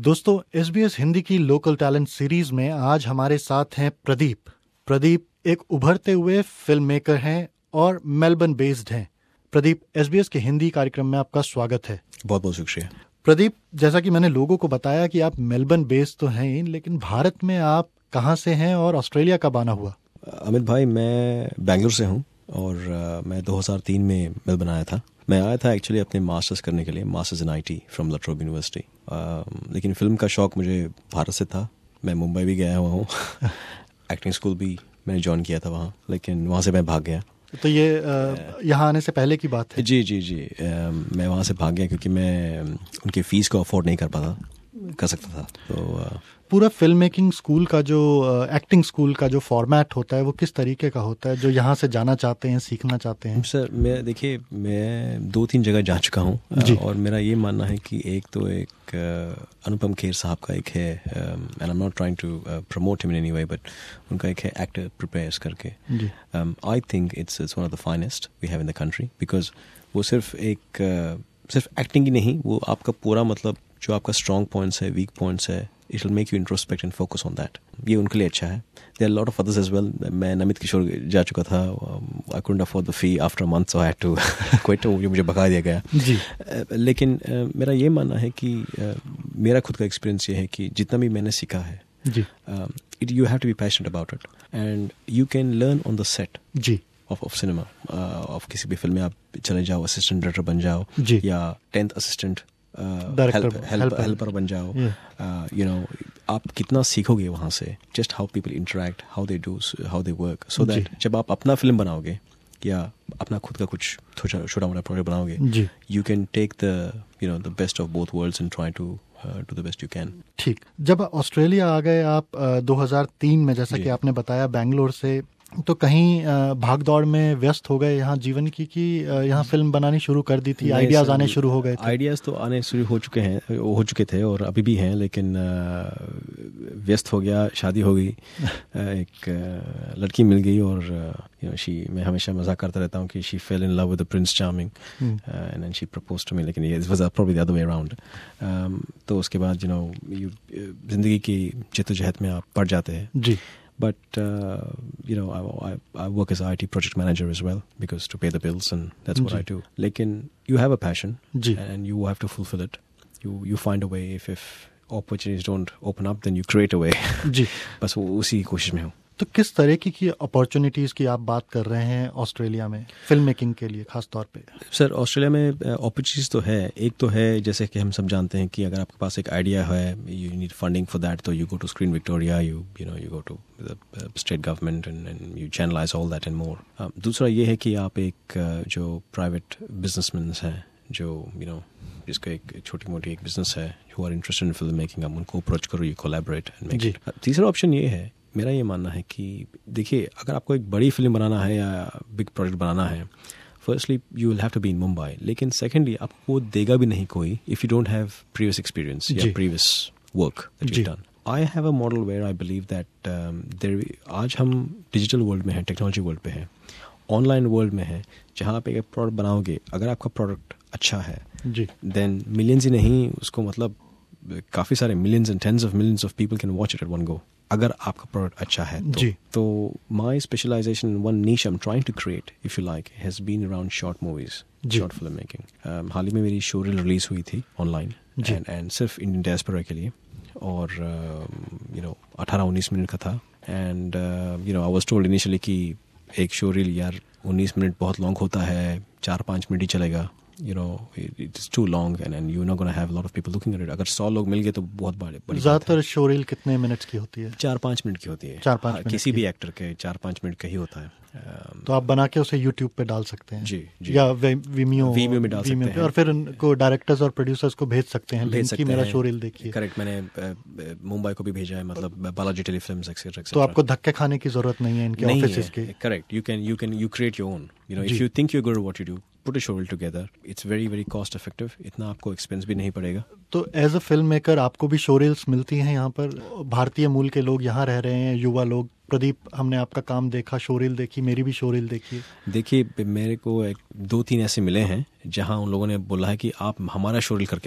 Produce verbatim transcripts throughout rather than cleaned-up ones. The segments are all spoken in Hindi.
दोस्तों, एस बी एस हिंदी की लोकल टैलेंट सीरीज में आज हमारे साथ हैं प्रदीप। प्रदीप एक उभरते हुए फिल्म मेकर हैं और मेलबर्न बेस्ड हैं। प्रदीप, एस बी एस के हिंदी कार्यक्रम में आपका स्वागत है। बहुत बहुत शुक्रिया। प्रदीप, जैसा कि मैंने लोगों को बताया कि आप मेलबर्न बेस्ड तो हैं ही, लेकिन भारत में आप कहाँ से हैं और ऑस्ट्रेलिया कब आना हुआ? अमित भाई, मैं बेंगलुरु से हूँ और uh, मैं दो हज़ार तीन में मेलबर्न आया था। मैं आया था एक्चुअली अपने मास्टर्स करने के लिए, masters in IT from La Trobe university. लेकिन फिल्म का शौक मुझे भारत से था। मैं मुंबई भी गया हुआ हूँ एक्टिंग स्कूल भी मैंने ज्वाइन किया था वहाँ, लेकिन वहाँ से मैं भाग गया। तो ये यहाँ आने से पहले की बात है? जी जी जी आ, मैं वहाँ से भाग गया क्योंकि मैं उनकी फ़ीस को अफोर्ड नहीं कर पाता कर सकता था। तो आ, पूरा फिल्म मेकिंग स्कूल का जो एक्टिंग स्कूल का जो फॉर्मेट होता है वो किस तरीके का होता है, जो यहाँ से जाना चाहते हैं, सीखना चाहते हैं? सर, मैं देखिए मैं दो तीन जगह जा चुका हूँ और मेरा ये मानना है कि एक तो एक अनुपम खेर साहब का एक है, and I am not trying to promote him in any way, but उनका एक है एक्टर प्रिपेयर्स करके। I think it's it's one of the finest we have in the country, because वो सिर्फ एक uh, सिर्फ एक्टिंग ही नहीं, वो आपका पूरा मतलब जो आपका स्ट्रॉन्ग पॉइंट्स है, वीक पॉइंट्स है, it will make you introspect and focus on that. ये उनके लिए अच्छा है। There are lot of others as well. मैं नमित किशोर जा चुका था। I couldn't afford the fee after a month, so I had to quit. मुझे भगा दिया गया जी। uh, लेकिन uh, मेरा ये मानना है कि uh, मेरा खुद का एक्सपीरियंस ये है कि जितना भी मैंने सीखा है, जी, it you have to be passionate about it and you can learn on the set जी ऑफ ऑफ सिनेमा। ऑफ किसी भी फिल्म में आप चले जाओ, असिस्टेंट डायरेक्टर बन जाओ, जी, या टेंथ असिस्टेंट डायरेक्टर हेल्पर बन जाओ। यू नो आप कितना सीखोगे वहाँ से, just how people interact, how they do, how they work, so that जब आप अपना फिल्म बनाओगे या अपना खुद का कुछ छोटा मोटा प्रोजेक्ट बनाओगे, you can take the you know the best of both worlds and try to do the best you can. ठीक। जब ऑस्ट्रेलिया आ गए आप दो हज़ार तीन में, जैसा कि आपने बताया बेंगलोर से, तो कहीं भाग दौड़ में व्यस्त हो गए यहाँ जीवन की, कि यहाँ फिल्म बनानी शुरू कर दी थी, आइडियाज आने शुरू हो गए थे? आइडियाज तो आने शुरू हो चुके हैं हो चुके थे और अभी भी हैं, लेकिन व्यस्त हो गया, शादी हो गई, एक लड़की मिल गई और यू नो शी, मैं हमेशा मजाक करता रहता हूँ कि she fell in love with the prince charming and then she proposed to me, लेकिन ये was probably the other way around. तो उसके बाद यू नो जिंदगी की जद्दोजहद में आप पड़ जाते हैं। जी। But, uh, you know, I, I, I work as an I T project manager as well, because to pay the bills, and that's what I do. Lekin, you have a passion, and you have to fulfill it. You you find a way. If if opportunities don't open up, then you create a way. जी। बस वो उसी कोशिश में हूँ। तो किस तरह की की अपॉर्चुनिटीज़ की आप बात कर रहे हैं ऑस्ट्रेलिया में फिल्म मेकिंग के लिए खास तौर पे? सर, ऑस्ट्रेलिया में अपॉर्चुनिटीज़ तो है। एक तो है, जैसे कि हम सब जानते हैं कि अगर आपके पास एक आइडिया है, you need funding for that, तो you go to Screen Victoria, you you know you go to the state government and you channelise all that and more. दूसरा ये है कि आप एक जो प्राइवेट बिजनेसमैन हैं, जो यू नो जिसका एक छोटी मोटी एक बिजनेस है, who are interested in film making, आप उनको अप्रोच करो, you collaborate and make it. तीसरा ऑप्शन ये है, मेरा ये मानना है कि देखिए, अगर आपको एक बड़ी फिल्म बनाना है या बिग प्रोजेक्ट बनाना है, firstly you will have to be in Mumbai, लेकिन सेकेंडली आपको देगा भी नहीं कोई if you don't have previous experience या previous work that you done. I have a model where I believe that there, आज हम डिजिटल वर्ल्ड में हैं, टेक्नोलॉजी वर्ल्ड पे हैं, ऑनलाइन वर्ल्ड में हैं, जहाँ आप एक प्रोडक्ट बनाओगे, अगर आपका प्रोडक्ट अच्छा है देन मिलियंस ही नहीं, उसको मतलब काफ़ी सारे millions and tens of millions of people can watch it at one go, अगर आपका प्रोडक्ट अच्छा है तो। तो my specialisation, one niche I am trying to create, if you like, has been around short movies, short film making. हाल ही में मेरी शो रील रिलीज हुई थी ऑनलाइन, एंड एंड सिर्फ इंडियन डायस्पोरा के लिए, और यू नो अठारह उन्नीस मिनट का था। And you know I was told initially कि एक शो रील यार उन्नीस मिनट बहुत लॉन्ग होता है, चार पाँच मिनट ही चलेगा, you know it's too long and and you're not going to have a lot of people looking at it. अगर सौ लोग मिल गए तो बहुत बड़ी बड़ी। ज़्यादातर शो रील कितने मिनट्स की होती है? चार पाँच मिनट की होती है। चार पाँच मिनट किसी भी एक्टर के चार पाँच मिनट का ही होता है। तो आप बना के उसे यूट्यूब पे डाल सकते हैं। जी, जी। या विमियो विमियो में डाल सकते हैं, और फिर उनको डायरेक्टर्स और प्रोड्यूसर्स को भेज सकते हैं, भेज सकते हैं, मेरा शो रील देखिए। करेक्ट, मैंने मुंबई को भी भेजा है, मतलब बालाजी टेलीफिल्म्स एक्सेट्रा। तो आपको धक्के खाने की जरूरत नहीं है इनके ऑफिसेस की। Correct, you can you can you create your own, you know, if you think you are good at what you do, put a show reel together, it's very very cost effective, इतना आपको एक्सपेंस भी नहीं पड़ेगा। तो एज अ फिल्म मेकर आपको भी शो रील्स मिलती हैं यहाँ पर? भारतीय मूल के लोग यहाँ रह रहे हैं, युवा लोग। प्रदीप, हमने आपका काम देखा, शो रील देखी, मेरी भी शो रील देखी। देखिए, मेरे को एक दो तीन ऐसे मिले हैं जहाँ उन लोगों ने बोला है कि आप हमारा शो रील करके दो,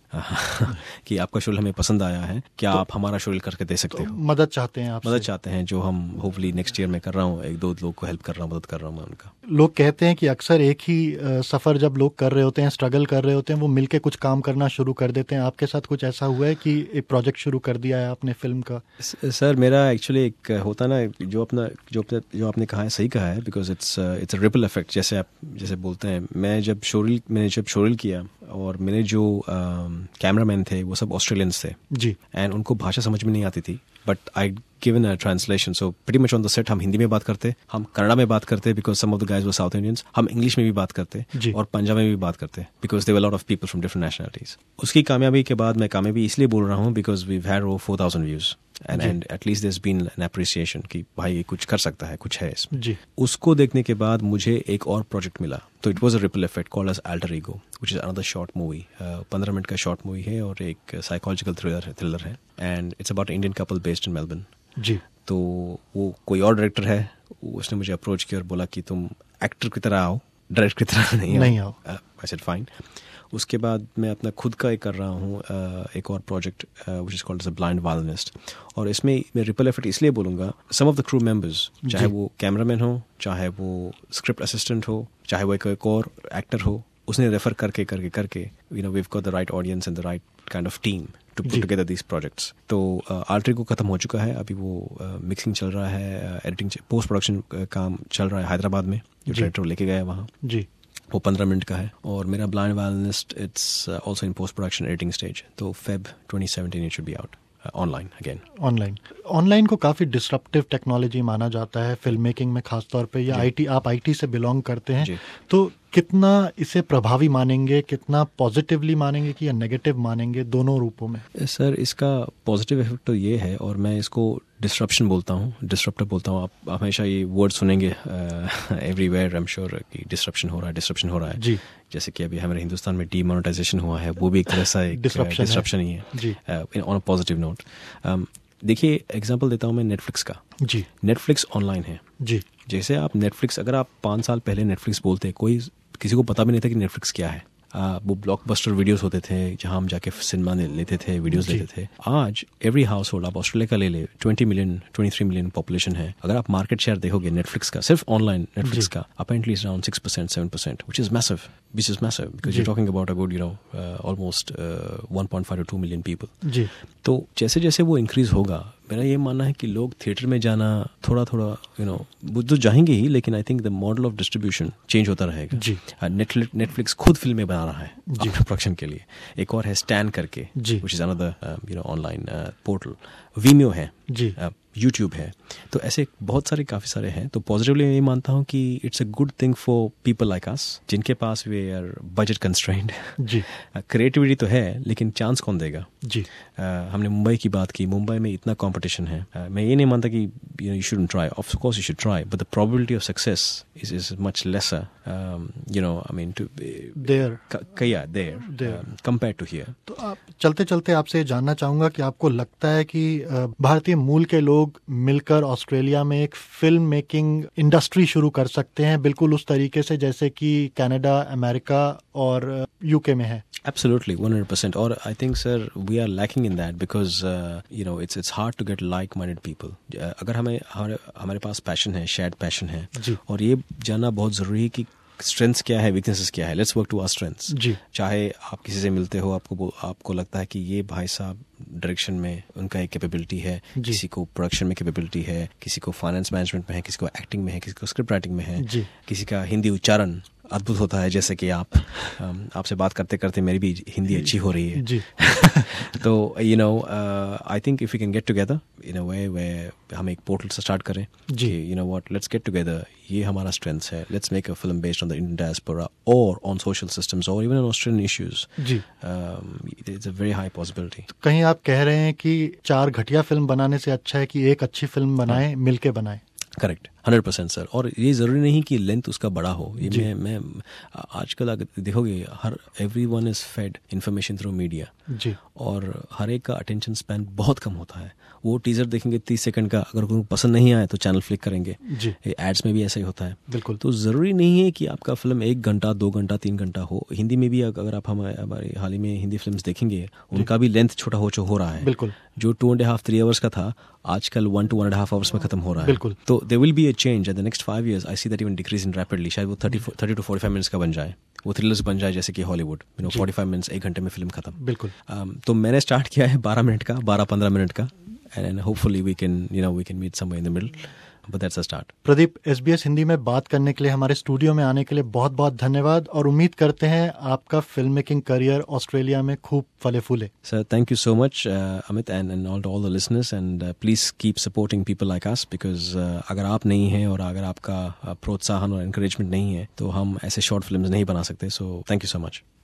कि आपका शेड्यूल हमें पसंद आया है, क्या तो, आप हमारा शेड्यूल करके दे सकते तो हो? मदद चाहते हैं आप? मदद चाहते हैं, जो हम होपफुली नेक्स्ट ईयर में कर रहा हूँ, एक दो लोग को हेल्प कर रहा हूँ, मदद कर रहा हूँ मैं उनका। लोग कहते हैं कि अक्सर एक ही सफ़र जब लोग कर रहे होते हैं, स्ट्रगल कर रहे होते हैं, वो मिलके कुछ काम करना शुरू कर देते हैं। आपके साथ कुछ ऐसा हुआ है कि एक प्रोजेक्ट शुरू कर दिया है आपने फिल्म का? सर मेरा एक्चुअली एक होता ना, जो अपना जो अपना जो आपने कहा है सही कहा है, because it's it's a ripple effect, जैसे आप जैसे बोलते हैं। मैं जब शोरील मैंने जब शोरील किया, और मेरे जो कैमरामैन थे वो सब ऑस्ट्रेलियंस थे जी, एंड उनको भाषा समझ में नहीं आती थी, but I given a translation. So pretty much on the set हम हिंदी में बात करते, हम कन्नड़ा में बात करते because some of the guys were South Indians, हम इंग्लिश में भी बात करते जी, और पंजाबी में भी बात करते because they were lot of people from different nationalities. उसकी कामयाबी के बाद, मैं कामयाबी इसलिए बोल रहा हूँ because we had over four thousand views and and at least there has been an appreciation कि भाई ये कुछ कर सकता है, कुछ है इसमें जी। उसको देखने के बाद मुझे एक और प्रोजेक्ट मिला, तो it was a ripple effect called as Alter Ego, which is another short movie. पंद्रह मिनट का शॉर्ट मूवी है और एक साइकोलॉजिकल थ्रिलर थ्रिलर है and it's about Indian couple based in Melbourne जी। तो वो कोई और डायरेक्टर है, उसने मुझे अप्रोच किया और बोला कि तुम एक्टर की तरह आओ, डायरेक्टर की तरह नहीं, नहीं आओ। I said fine. उसके बाद मैं अपना खुद का एक कर रहा हूँ एक और project which is called as a blind violinist, और इसमें मैं रिपल इफेक्ट इसलिए बोलूँगा, some of the crew members, चाहे वो कैमरामैन हो, चाहे वो स्क्रिप्ट असिस्टेंट हो, चाहे वो एक और एक्टर हो, उसने रेफर करके करके करके you know we have got the right audience and the right kind of team to put together these projects. तो अल्टर ईगो खत्म हो चुका है, अभी वो मिक्सिंग uh, चल रहा है, एडिटिंग पोस्ट प्रोडक्शन काम चल रहा है हैदराबाद में, जो डायरेक्टर लेके गया है वहाँ जी, वो पंद्रह मिनट का है। और मेरा blind violinist it's also in post production editing stage, तो Feb twenty seventeen it should be out online again. Online online को काफ़ी डिस्रप्टिव टेक्नोलॉजी माना जाता है फिल्म मेकिंग में, खासतौर पे या आईटी, आप आईटी से बिलोंग करते हैं, तो कितना इसे प्रभावी मानेंगे, कितना पॉजिटिवली मानेंगे कि या नेगेटिव मानेंगे, दोनों रूपों में? सर इसका पॉजिटिव इफेक्ट तो ये है, और मैं इसको डिस्रप्शन बोलता हूँ, डिस्रप्टर बोलता हूँ। आप हमेशा ये वर्ड सुनेंगे एवरीवेयर, आई एम श्योर कि डिस्रप्शन हो रहा है, डिस्रप्शन हो रहा है जी। जैसे कि अभी हमारे हिंदुस्तान में डीमोनेटाइजेशन हुआ है, वो भी एक तरह से एक डिस्रप्शन ही है ऑन अ पॉजिटिव नोट। देखिए एग्जांपल देता हूँ मैं नेटफ्लिक्स का जी। नेटफ्लिक्स ऑनलाइन है जी। जैसे आप नेटफ्लिक्स, अगर आप पाँच साल पहले नेटफ्लिक्स बोलते, कोई किसी को पता भी नहीं था कि नेटफ्लिक्स क्या है। आ, वो ब्लॉकबस्टर वीडियोस होते थे जहां हम जाके सिनेमा लेते थे, वीडियोस लेते थे। आज एवरी हाउस होल्ड, आप ऑस्ट्रेलिया का ले ले, twenty million twenty three million population है। अगर आप मार्केट शेयर देखोगे नेटफ्लिक्स का, सिर्फ ऑनलाइन नेटफ्लिक्स का, apparently is around six percent seven percent, which is massive, which is massive because you talking about a good you know almost one point five two two million people जी। तो जैसे जैसे वो इंक्रीज होगा, मेरा ये मानना है कि लोग थिएटर में जाना थोड़ा थोड़ा यू नो वो तो जाएंगे ही, लेकिन I think the model of distribution change होता रहेगा जी। नेटफ्लिक्स खुद फिल्में बना रहा है अपने प्रोडक्शन के लिए। एक और है स्टैन करके जी, which is another you know online portal. Vimeo है जी, यूट्यूब है। तो ऐसे बहुत सारे काफ़ी सारे हैं। तो पॉजिटिवली मैं ये मानता हूँ कि it's a good thing for people like us, जिनके पास वे आर बजट कंस्ट्रेंड जी। क्रिएटिविटी तो है, लेकिन चांस कौन देगा जी। uh, हमने मुंबई की बात की, मुंबई में इतना कंपटीशन है। uh, मैं ये नहीं मानता कि you know you shouldn't try, of course you should try, but the probability of success is is much lesser you know I mean to there कया देयर कंपेयर टू हियर। तो आप चलते चलते आपसे जानना चाहूंगा कि आपको लगता है कि भारतीय मूल के लोग मिलकर ऑस्ट्रेलिया में एक फिल्म मेकिंग इंडस्ट्री शुरू कर सकते हैं, बिल्कुल उस तरीके से जैसे कि कनाडा, अमेरिका और यूके में है? Absolutely, one hundred percent. Or I think, sir, we are lacking in that because uh, you know it's it's hard to get like-minded people. Uh, अगर हमें हमारे हमारे पास पैशन है, शेयर्ड पैशन है, और ये जानना बहुत जरूरी है कि स्ट्रेंथ्स क्या है, वीकनेसेस क्या है। Let's work to our strengths जी। चाहे आप किसी से मिलते हो, आपको आपको लगता है कि ये भाई साहब डायरेक्शन में उनका एक कैपेबिलिटी है, किसी को प्रोडक्शन में कैपेबिलिटी है, किसी को फाइनेंस मैनेजमेंट में है, किसी को एक्टिंग में है, किसी को स्क्रिप्ट राइटिंग में है, किसी का हिंदी उच्चारण अद्भुत होता है, जैसे कि आप आपसे बात करते करते मेरी भी हिंदी अच्छी हो रही है जी। तो you know I think if you can get together in a way way हम एक पोर्टल से स्टार्ट करें जी। You know what, let's get together, ये हमारा स्ट्रेंथ है, let's make a film based on the Indian diaspora और ऑन सोशल सिस्टम्स और इवन ऑन ऑस्ट्रेलियन इश्यूज जी। It's a very high possibility. कहीं आप कह रहे हैं कि चार घटिया फिल्म बनाने से अच्छा है कि एक अच्छी फिल्म बनाएं, मिलके बनाएं? Correct, hundred percent sir. और ये ज़रूरी नहीं कि लेंथ उसका बड़ा हो। ये मैं मैं आजकल अगर देखोगे हर everyone is fed information through media जी, और हर एक का अटेंशन स्पैन बहुत कम होता है। वो टीजर देखेंगे तीस सेकंड का, अगर उनको पसंद नहीं आए तो चैनल फ्लिक करेंगे जी, एड्स में भी ऐसा ही होता है। बिल्कुल। तो ज़रूरी नहीं है कि आपका फिल्म एक घंटा दो घंटा तीन घंटा हो। हिंदी में भी अगर आप हमारे हमारे हाल ही में हिंदी फिल्म्स देखेंगे उनका भी लेंथ छोटा हो हो रहा है। बिल्कुल। जो two and half three hours का था आजकल one two one and half hours में खत्म हो रहा है। बिल्कुल। तो there will be a change in the next five years. I see that even decrease in rapidly. शायद वो thirty thirty to forty five minutes का बन जाए, वो थ्रिलर्स बन जाए जैसे कि Hollywood, you know forty five minutes एक घंटे में फिल्म खत्म। बिल्कुल। um, तो मैंने स्टार्ट किया है बारह मिनट का, बारह पंद्रह मिनट का, and hopefully we can you know we can meet somewhere in the middle, but that's a start. Pradeep, SBS Hindi में बात करने के लिए, हमारे स्टूडियो में आने के लिए बहुत बहुत धन्यवाद और उम्मीद करते हैं आपका फिल्म मेकिंग करियर ऑस्ट्रेलिया में खूब फले फूले। Sir, thank you so much, uh, Amit, and and all to all the listeners, and uh, please keep supporting people like us because uh, अगर आप नहीं हैं और अगर आपका uh, प्रोत्साहन और encouragement नहीं है तो हम ऐसे short films नहीं बना सकते. So thank you so much.